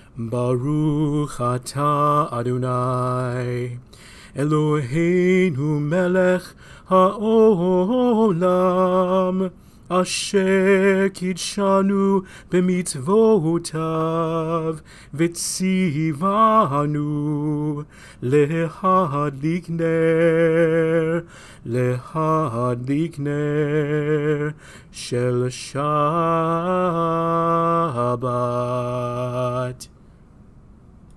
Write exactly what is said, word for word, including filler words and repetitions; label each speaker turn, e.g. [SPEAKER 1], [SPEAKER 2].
[SPEAKER 1] Baruch atah Adonai Eloheinu melech haolam Asher kidshanu b'mitzvotav v'tzivanu lehadlik ner lehadlik ner shel Shabbat.